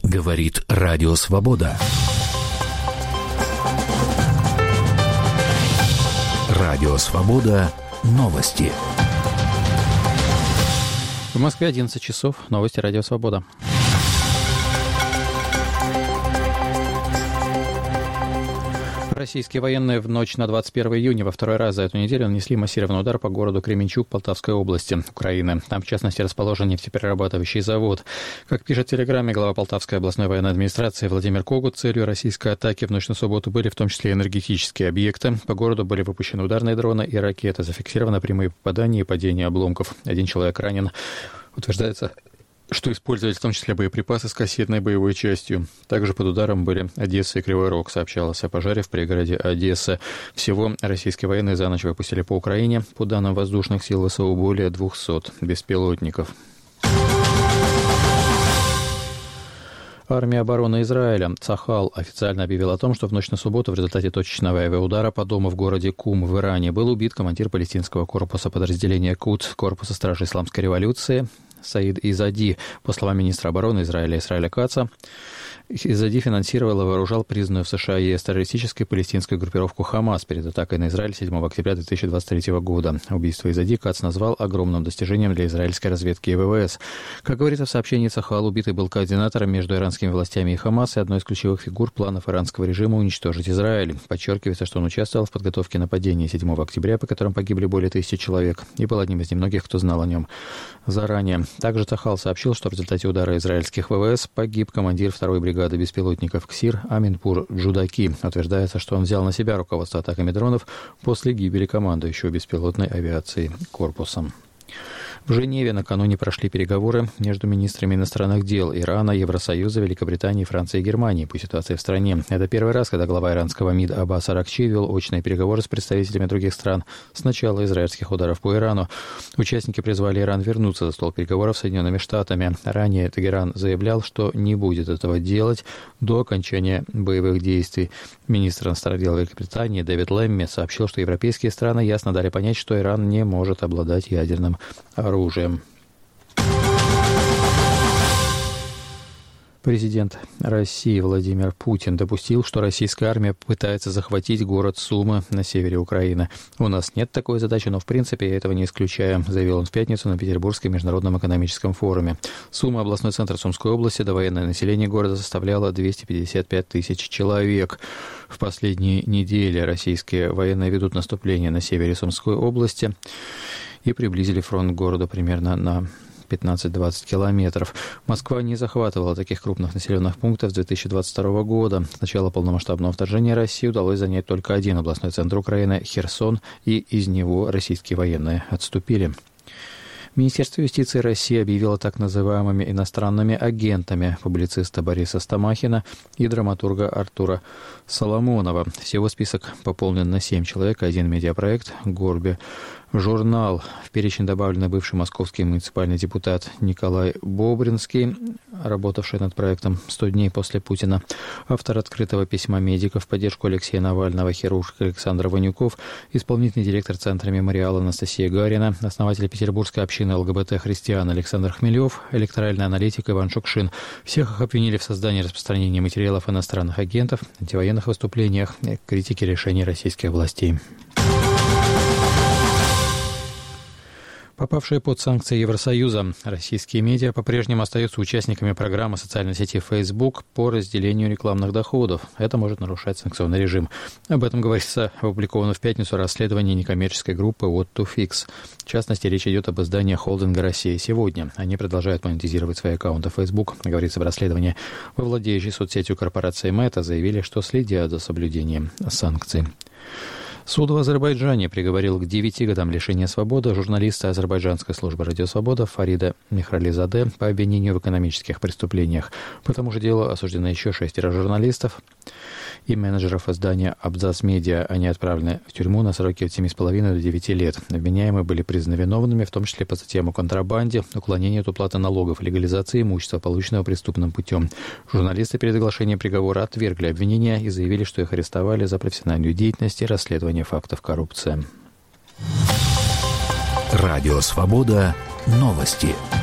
Говорит Радио Свобода. Радио Свобода. Новости. В Москве 11 часов. Новости Радио Свобода. Российские военные в ночь на 21 июня во второй раз за эту неделю нанесли массированный удар по городу Кременчуг Полтавской области, Украины. Там, в частности, расположен нефтеперерабатывающий завод. Как пишет в Телеграме глава Полтавской областной военной администрации Владимир Когут, целью российской атаки в ночь на субботу были в том числе энергетические объекты. По городу были выпущены ударные дроны и ракеты. Зафиксированы прямые попадания и падения обломков. 1 человек ранен. Утверждается, что использовали в том числе боеприпасы с кассетной боевой частью. Также под ударом были Одесса и Кривой Рог. Сообщалось о пожаре в пригороде Одессы. Всего российские военные за ночь выпустили по Украине, по данным воздушных сил ВСУ, более 200 беспилотников. Армия обороны Израиля Цахал официально объявила о том, что в ночь на субботу в результате точечного авиаудара по дому в городе Кум в Иране был убит командир палестинского корпуса подразделения Кудс корпуса стражи исламской революции Саид Изади. По словам министра обороны Израиля Исраэля Каца, Изади финансировал и вооружал признанную в США и ЕС террористической палестинской группировку «Хамас» перед атакой на Израиль 7 октября 2023 года. Убийство Изади Кац назвал огромным достижением для израильской разведки и ВВС. Как говорится в сообщении, Цахал убитый был координатором между иранскими властями и «Хамас» и одной из ключевых фигур планов иранского режима уничтожить Израиль. Подчеркивается, что он участвовал в подготовке нападения 7 октября, по которым погибли более 1000 человек, и был одним из немногих, кто знал о нем заранее. Также Цахал сообщил, что в результате удара израильских ВВС погиб командир 2-й бригады беспилотников КСИР Аминпур Джудаки. Утверждается, что он взял на себя руководство атаками дронов после гибели командующего беспилотной авиации корпусом. В Женеве накануне прошли переговоры между министрами иностранных дел Ирана, Евросоюза, Великобритании, Франции и Германии по ситуации в стране. Это первый раз, когда глава иранского МИД Аббас Аракчи вел очные переговоры с представителями других стран с начала израильских ударов по Ирану. Участники призвали Иран вернуться за стол переговоров с Соединенными Штатами. Ранее Тегеран заявлял, что не будет этого делать до окончания боевых действий. Министр иностранных дел Великобритании Дэвид Лэмми сообщил, что европейские страны ясно дали понять, что Иран не может обладать ядерным оружием. Президент России Владимир Путин допустил, что российская армия пытается захватить город Сумы на севере Украины. «У нас нет такой задачи, но в принципе я этого не исключаю», заявил он в пятницу на Петербургском международном экономическом форуме. Сума, областной центр Сумской области, довоенное население города составляло 255 тысяч человек. В последние недели российские военные ведут наступление на севере Сумской области и приблизили фронт к городу примерно на 15-20 километров. Москва не захватывала таких крупных населенных пунктов с 2022 года. С начала полномасштабного вторжения России удалось занять только один областной центр Украины – Херсон, и из него российские военные отступили. Министерство юстиции России объявило так называемыми иностранными агентами публициста Бориса Стамахина и драматурга Артура Соломонова. Всего список пополнен на 7 человек, один медиапроект «Горби журнал». В перечень добавлен бывший московский муниципальный депутат Николай Бобринский, работавший над проектом «100 дней после Путина», автор открытого письма медиков в поддержку Алексея Навального, хирург Александр Ванюков, исполнительный директор Центра «Мемориал» Анастасия Гарина, основатель петербургской общины ЛГБТ-христиан Александр Хмелев, электоральный аналитик Иван Шукшин. Всех их обвинили в создании и распространении материалов иностранных агентов, антивоенных выступлениях и критике решений российских властей. Попавшие под санкции Евросоюза, российские медиа по-прежнему остаются участниками программы социальной сети Facebook по разделению рекламных доходов. Это может нарушать санкционный режим. Об этом говорится в опубликованном в пятницу расследовании некоммерческой группы What to Fix. В частности, речь идет об издании холдинга «Россия сегодня». Они продолжают монетизировать свои аккаунты Facebook. Говорится в расследовании. Во владеющей соцсетью корпорации Meta заявили, что следят за соблюдением санкций. Суд в Азербайджане приговорил к 9 годам лишения свободы журналиста азербайджанской службы «Радио Свобода» Фарида Мехрализаде по обвинению в экономических преступлениях. По тому же делу осуждены еще 6 журналистов и менеджеров издания «Абзац Медиа». Они отправлены в тюрьму на сроки от 7,5 до 9 лет. Обвиняемые были признаны виновными, в том числе по статьям о контрабанде, уклонении от уплаты налогов, легализации имущества, полученного преступным путем. Журналисты перед оглашением приговора отвергли обвинения и заявили, что их арестовали за профессиональную деятельность и расследование фактов коррупции. Радио Свобода. Новости.